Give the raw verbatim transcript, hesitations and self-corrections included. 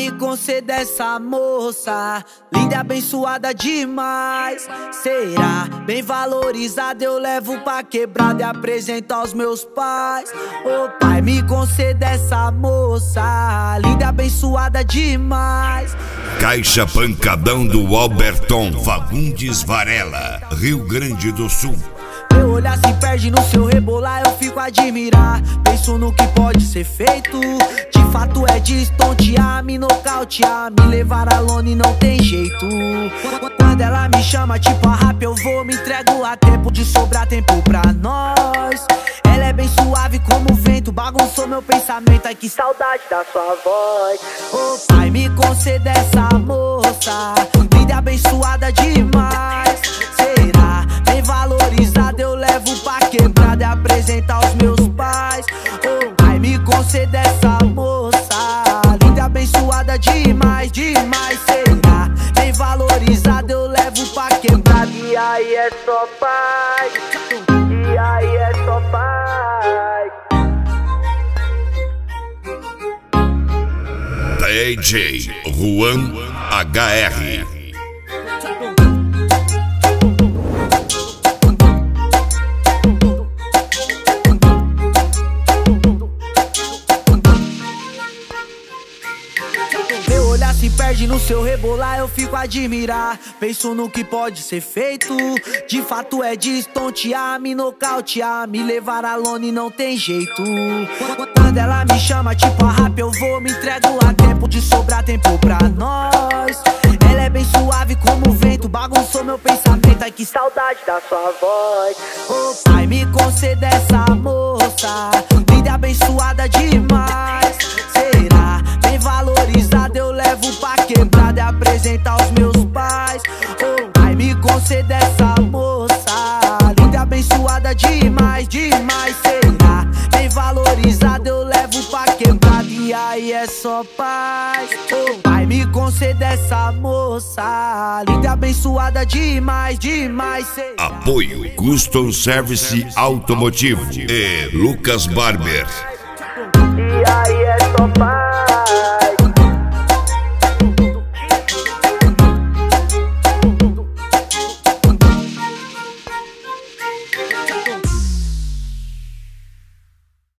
me conceda essa moça, linda e abençoada demais. Será bem valorizada, eu levo pra quebrada e apresento aos meus pais. Ô pai, me conceda essa moça, linda e abençoada demais. Caixa Pancadão do Alberton Fagundes Varela, Rio Grande do Sul. Meu olhar se perde no seu rebolar, eu fico a admirar. Penso no que pode ser feito. De fato é de estontear, me nocautear, me levar a lona e não tem jeito. Quando ela me chama tipo a rap, eu vou, me entrego a tempo de sobrar tempo pra nós. Ela é bem suave como o vento, bagunçou meu pensamento, ai que saudade da sua voz. Ô pai, me conceda essa moça, linda e abençoada demais. Será bem valorizada, eu levo pra quebrada e apresentar aos meus pais. Ô pai, me conceda essa moça, linda e abençoada demais, demais. Será bem valorizada, eu levo pra quebrada. E aí é só paz, e aí é só paz. D J Juan H R. Meu olhar se perde no seu rebolar, eu fico a admirar. Penso no que pode ser feito. De fato é de estontear, me nocautear, me levar a lona e não tem jeito. Quando ela me chama tipo a rap, eu vou, me entrego a tempo de sobrar tempo pra nós. Ela é bem suave como o vento, bagunçou meu pensamento, ai que saudade da sua voz. Ô pai, me conceda essa moça, linda e abençoada demais. Será bem valorizada, eu levo pra quebrada e apresentar aos meus pais. Ô pai, me conceda essa moça, linda e abençoada demais, demais. Será bem valorizada, eu levo pra quebrada e aí é só paz. Ô pai, me conceda essa moça, linda e abençoada demais, demais. Apoio Custom Service Automotivo e Lucas Barber.